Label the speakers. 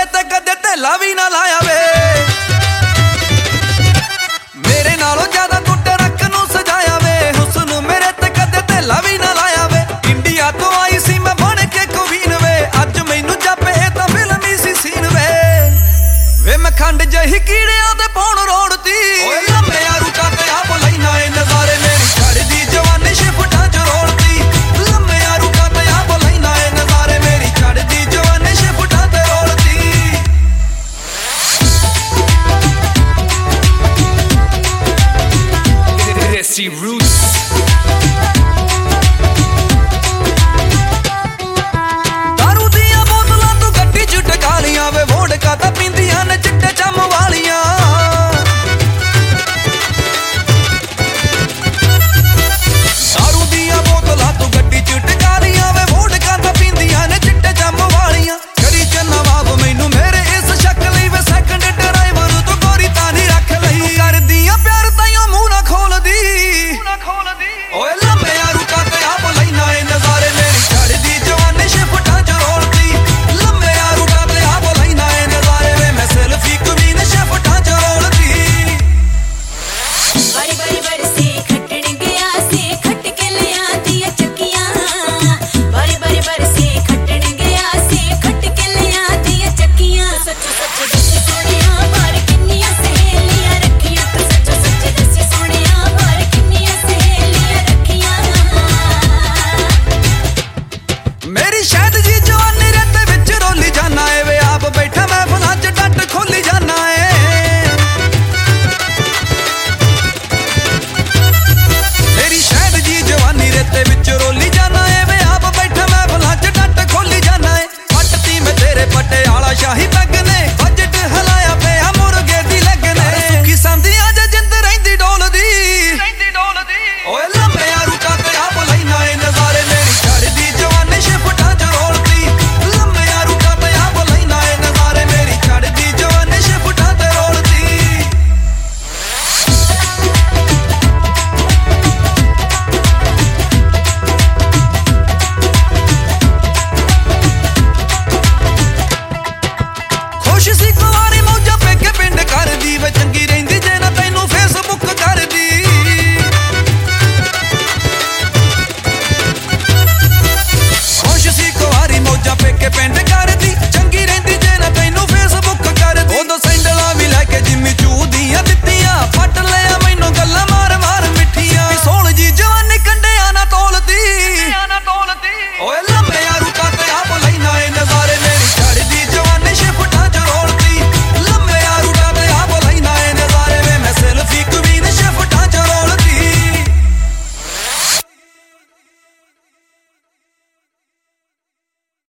Speaker 1: ते कदे ढेला भी ना लाया वे। मेरे नालों ज्यादा तू ट्रक नूं सजाया वे, हुस्न मेरे ते कदे ढेला भी ना लाया वे। इंडिया तो आई सी मैं बन के कुवीन वे, अज मैनू जापे तां फिल्मी सी सीन वे मैं खंड जही कीड़ियां दे पौण रोड़ती। ओए लम्मे रूटां ते आप लैना ए नज़ारे, मेरी चढ़दी जवानी शिफ्टां च रोलती। लम्मे रूटां ते आप लैना ए नज़ारे, मेरी चढ़दी जवानी शिफ्टां ते रोलती।
Speaker 2: Desi Roots।
Speaker 1: दारू दियां बोतलां तू गड्डी च टका लियां वे, वोडका तां पींदियां ने चिट्टे चम वालियां। दारू दियां बोतलां तू गड्डी च टका लियां वे, वोडका तां पींदियां ने चिट्टे चम वालियां। करी च नवाब मैनू मेरे इस शक लई वे, सैकंड ड्राइवर तू गोरी तां नहीं रख लई। करदियां प्यार ताइयों मूंह ना खोलदी। ओए लम्मे रूटां ते आप लैना ए नज़ारे, मेरी चढ़दी जवानी शिफ्टां च रोलती। लम्मे रूटां ते आप लैना ए नज़ारे वे, मैं सेल्फी क्वीन शिफ्टां च रोलती।
Speaker 3: बारी बारी बरसे खट्टण गया से, खट के लिया दिया चक्कियां। बारी बारी बरसे खट्टण गया से, खट के लिया दिया चक्कियां। सच्चो सच दसी सोनिया बार किन्नियां सहेलियां रखियां, तो सच्चो सच दसी सोनिया बार किन्नियां सहेलियां रखियां।
Speaker 1: मेरी शायद जी जवानी रत्ते विच रोली जाना है वे, आप बैठा महफिलां च डट खोली जाना है। मेरी शायद जी जवानी रत्ते विच रोली जाना है वे, आप बैठा महफिलां च डट खोली जाना है। पट्टी में तेरे पटियाला शाही पैग ने, बजट हलाया पिया मुर्गे दी लग ने। सुखी समझी अज जिंद रहिंदी डोलदी। ओए लम्मे रूटां ते आप लैना ए नज़ारे, मेरी चढ़दी जवानी शिफ्टां च रोलती। लम्मे रूटां ते आप लैना ए नज़ारे, मेरी चढ़दी जवानी शिफ्टां ते रोलती। खुश सी कुआरी मौजा पेके पिंड करदी वे, चंगी